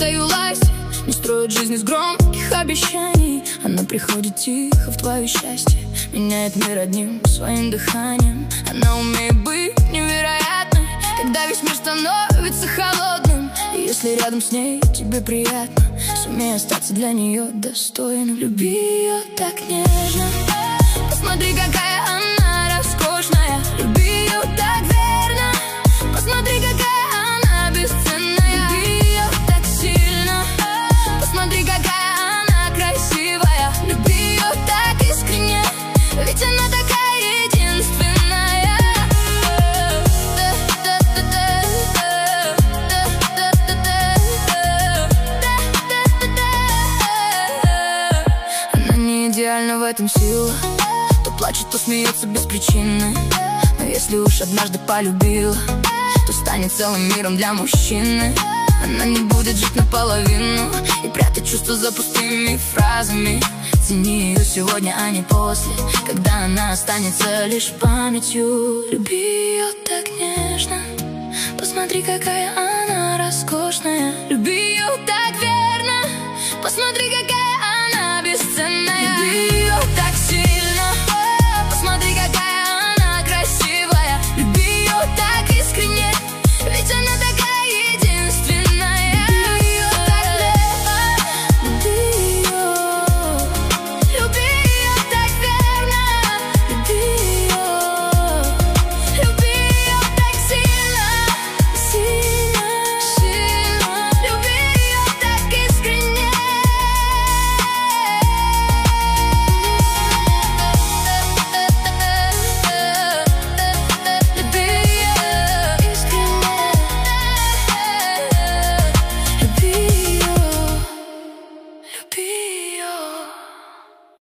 этой власти, не строит жизнь из громких обещаний. Она приходит тихо в твое счастье, меняет мир одним своим дыханием. Она умеет быть невероятной, когда весь мир становится холодным. И если рядом с ней тебе приятно, сумей остаться для нее достойным. Люби ее так нежно, посмотри, какая она роскошная. Люби ее так верно, посмотри, какая она бесценная. Люби ее так сильно, посмотри, какая она красивая. Люби ее так искренне, ведь она такая единственная. Она не идеальна, в этом сила. То плачет, то смеется без причины. Но если уж однажды полюбила, то станет целым миром для мужчины. Она не будет жить наполовину и прятать чувства за пустыми фразами. Цени ее сегодня, а не после, когда она останется лишь памятью. Люби ее так нежно, посмотри, какая она роскошная. Люби ее так верно, посмотри,